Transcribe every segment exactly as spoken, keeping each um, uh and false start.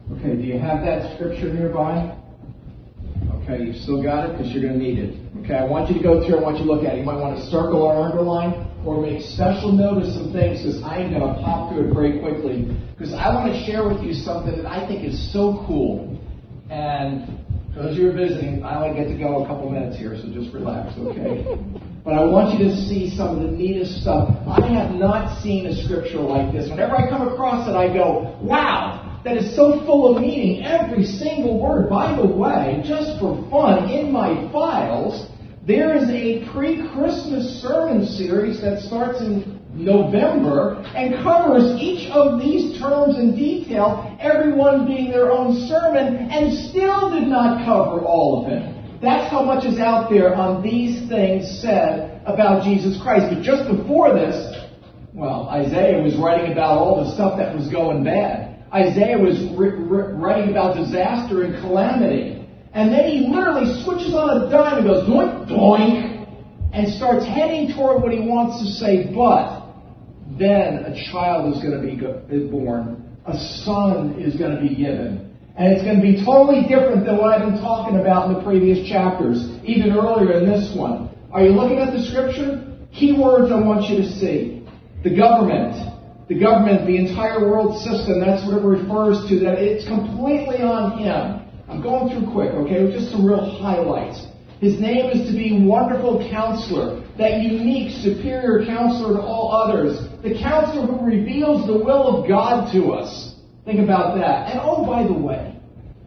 Okay, do you have that scripture nearby? Okay, you've still got it because you're going to need it. Okay, I want you to go through and I want you to look at it. You might want to circle or underline or make special note of some things because I'm going to pop through it very quickly because I want to share with you something that I think is so cool. And for those of you who are visiting, I only get to go a couple minutes here, so just relax, okay? But I want you to see some of the neatest stuff. I have not seen a scripture like this. Whenever I come across it, I go, wow! That is so full of meaning, every single word. By the way, just for fun, in my files, there is a pre-Christmas sermon series that starts in November and covers each of these terms in detail, everyone being their own sermon, and still did not cover all of it. That's how much is out there on these things said about Jesus Christ. But just before this, well, Isaiah was writing about all the stuff that was going bad. Isaiah was writing about disaster and calamity. And then he literally switches on a dime and goes, doink, doink, and starts heading toward what he wants to say. But then a child is going to be born. A son is going to be given. And it's going to be totally different than what I've been talking about in the previous chapters, even earlier in this one. Are you looking at the scripture? Key words I want you to see. The government. The government, the entire world system, that's what it refers to, that it's completely on him. I'm going through quick, okay, with just some real highlights. His name is to be Wonderful Counselor, that unique, superior counselor to all others. The counselor who reveals the will of God to us. Think about that. And oh, by the way,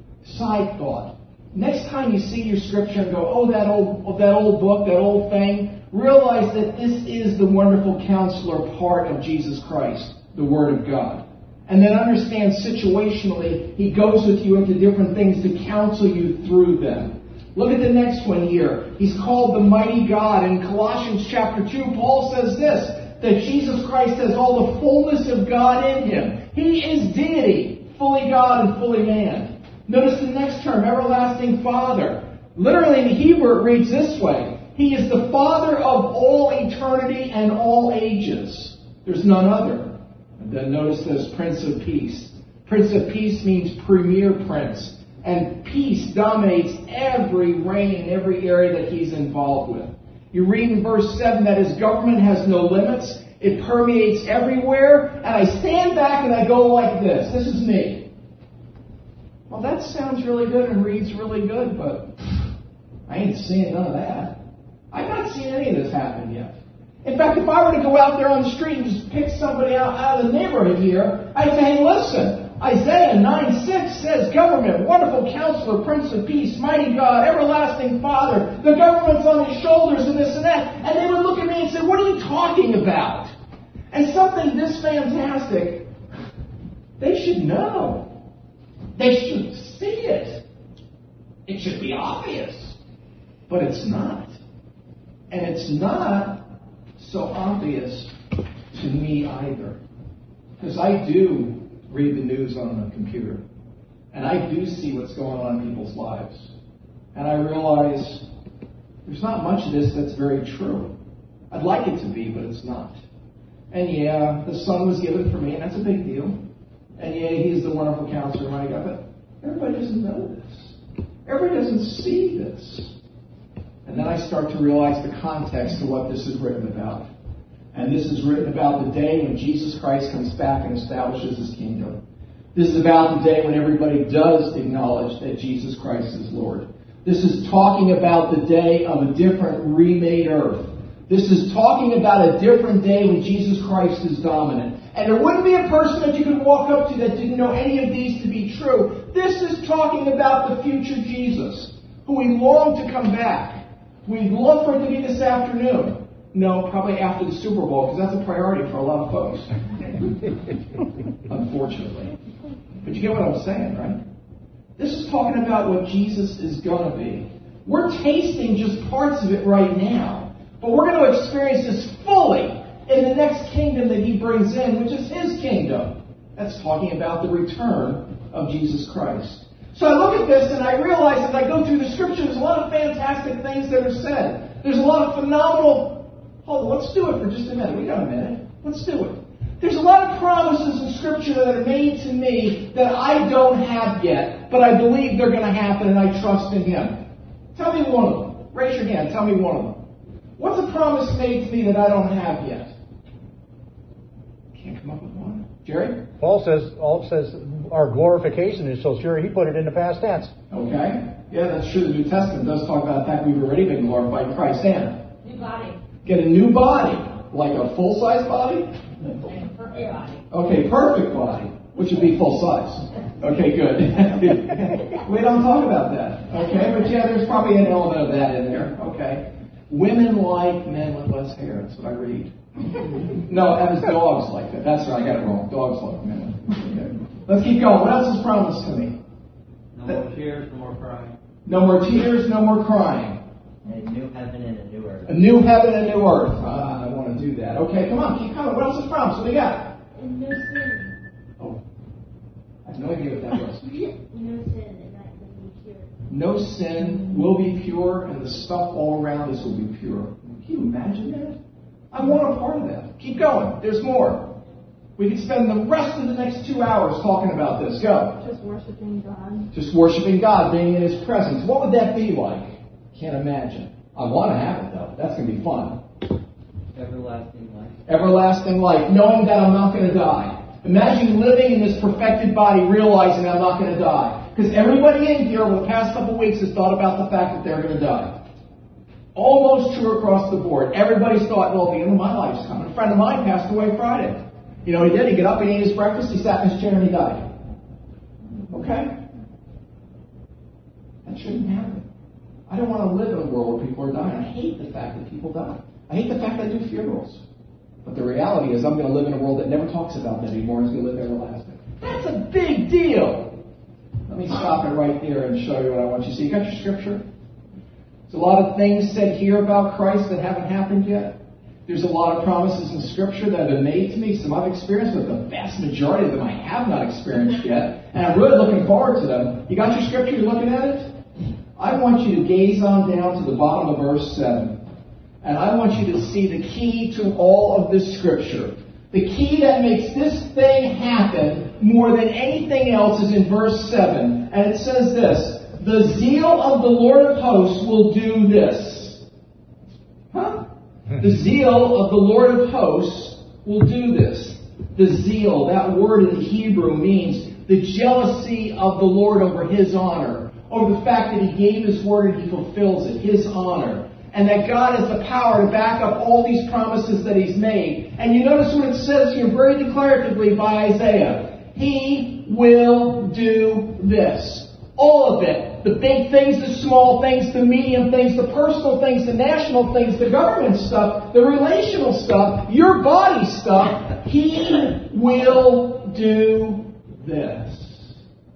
side thought. Next time you see your scripture and go, oh, that old, oh, that old book, that old thing, realize that this is the Wonderful Counselor part of Jesus Christ, the Word of God. And then understand situationally, He goes with you into different things to counsel you through them. Look at the next one here. He's called the Mighty God. In Colossians chapter two, Paul says this, that Jesus Christ has all the fullness of God in Him. He is deity, fully God and fully man. Notice the next term, Everlasting Father. Literally in Hebrew it reads this way. He is the Father of all eternity and all ages. There's none other. And then notice this, Prince of Peace. Prince of Peace means premier prince. And peace dominates every reign in every area that He's involved with. You read in verse seven that His government has no limits. It permeates everywhere. And I stand back and I go like this. This is me. Well, that sounds really good and reads really good, but I ain't seeing none of that. I've not seen any of this happen yet. In fact, if I were to go out there on the street and just pick somebody out, out of the neighborhood here, I'd say, hey, listen, Isaiah nine six says government, wonderful counselor, Prince of Peace, mighty God, everlasting Father, the government's on His shoulders and this and that. And they would look at me and say, what are you talking about? And something this fantastic, they should know. They should see it. It should be obvious. But it's not. And it's not so obvious to me either. Because I do read the news on the computer. And I do see what's going on in people's lives. And I realize there's not much of this that's very true. I'd like it to be, but it's not. And yeah, the Son was given for me, and that's a big deal. And yeah, He's the wonderful counselor, my God, but everybody doesn't know this. Everybody doesn't see this. And then I start to realize the context of what this is written about. And this is written about the day when Jesus Christ comes back and establishes His kingdom. This is about the day when everybody does acknowledge that Jesus Christ is Lord. This is talking about the day of a different remade earth. This is talking about a different day when Jesus Christ is dominant. And there wouldn't be a person that you could walk up to that didn't know any of these to be true. This is talking about the future Jesus, who we long to come back. We'd love for it to be this afternoon. No, probably after the Super Bowl, because that's a priority for a lot of folks. Unfortunately. But you get what I'm saying, right? This is talking about what Jesus is going to be. We're tasting just parts of it right now. But we're going to experience this fully in the next kingdom that He brings in, which is His kingdom. That's talking about the return of Jesus Christ. So I look at this and I realize as I go through the Scripture, there's a lot of fantastic things that are said. There's a lot of phenomenal... Hold on, let's do it for just a minute. We got a minute. Let's do it. There's a lot of promises in Scripture that are made to me that I don't have yet, but I believe they're going to happen and I trust in Him. Tell me one of them. Raise your hand. Tell me one of them. What's a promise made to me that I don't have yet? Can't come up with one. Jerry? Paul says, Paul says our glorification is so sure, he put it in the past tense. Okay. Yeah, that's true. The New Testament does talk about the fact we've already been glorified in Christ. Anna? New body. Get a new body. Like a full-size body? Perfect body. Okay, perfect body. Which would be full size. Okay, good. We don't talk about that. Okay, but yeah, there's probably an element of that in there. Okay. Women like men with less hair. That's what I read. No, that was dogs like that. That's right, I got it wrong. Dogs like men. Okay. Let's keep going. What else is promised to me? No more tears, no more crying. No more tears, no more crying. A new heaven and a new earth. A new heaven and a new earth. Ah, I want to do that. Okay, come on, keep coming. What else is promised? What do we got? And no sin. Oh, I have no idea what that was. No sin, and that will be pure. No sin will be pure, and the stuff all around us will be pure. Can you imagine that? I want a part of that. Keep going. There's more. We could spend the rest of the next two hours talking about this. Go. Just worshiping God. Just worshiping God, being in His presence. What would that be like? Can't imagine. I want to have it, though. That's going to be fun. Everlasting life. Everlasting life, knowing that I'm not going to die. Imagine living in this perfected body, realizing I'm not going to die. Because everybody in here over the past couple of weeks has thought about the fact that they're going to die. Almost true across the board. Everybody's thought, well, the end of my life's coming. A friend of mine passed away Friday. You know, he did. He got up and ate his breakfast. He sat in his chair and he died. Okay? That shouldn't happen. I don't want to live in a world where people are dying. I hate the fact that people die. I hate the fact that I do funerals. But the reality is I'm going to live in a world that never talks about that anymore and is going to live everlasting. That's a big deal. Let me stop it right there and show you what I want you to see. You got your scripture? There's a lot of things said here about Christ that haven't happened yet. There's a lot of promises in Scripture that have been made to me. Some I've experienced, but the vast majority of them I have not experienced yet. And I'm really looking forward to them. You got your Scripture? You're looking at it? I want you to gaze on down to the bottom of verse seven. And I want you to see the key to all of this Scripture. The key that makes this thing happen more than anything else is in verse seven. And it says this. The zeal of the Lord of hosts will do this. Huh? The zeal of the Lord of hosts will do this. The zeal, that word in Hebrew means the jealousy of the Lord over His honor. Over the fact that He gave His word and He fulfills it. His honor. And that God has the power to back up all these promises that He's made. And you notice what it says here very declaratively by Isaiah. He will do this. All of it. The big things, the small things, the medium things, the personal things, the national things, the government stuff, the relational stuff, your body stuff. He will do this.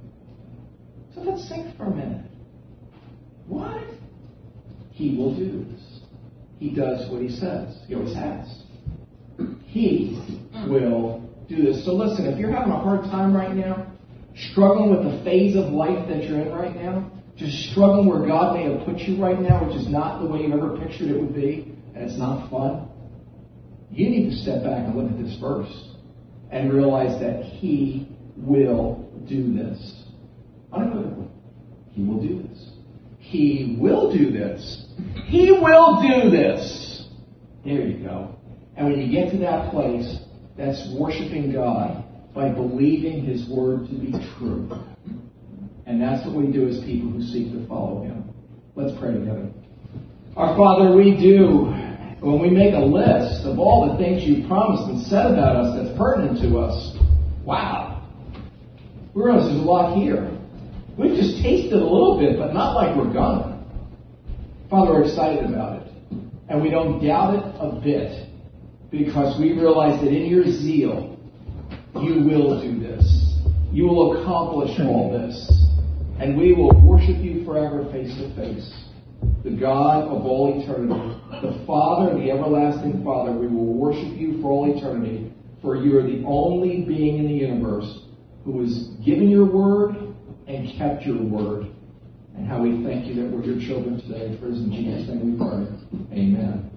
So let's think for a minute. What? He will do this. He does what He says. He always has. He will do this. So listen, if you're having a hard time right now, struggling with the phase of life that you're in right now, just struggling where God may have put you right now, which is not the way you ever pictured it would be, and it's not fun, you need to step back and look at this verse and realize that He will do this. Unequivocally. He will do this. He will do this. He will do this. There you go. And when you get to that place, that's worshiping God by believing His word to be true. And that's what we do as people who seek to follow Him. Let's pray together. Our Father, we do, when we make a list of all the things You promised and said about us that's pertinent to us, wow. We realize there's a lot here. We've just tasted a little bit, but not like we're gonna. Father, we're excited about it. And we don't doubt it a bit. Because we realize that in Your zeal, You will do this. You will accomplish all this. And we will worship You forever face to face. The God of all eternity. The Father, the everlasting Father. We will worship You for all eternity. For You are the only being in the universe who has given Your word and kept Your word. And how we thank You that we're Your children today. For it is in Jesus' name we pray. Amen.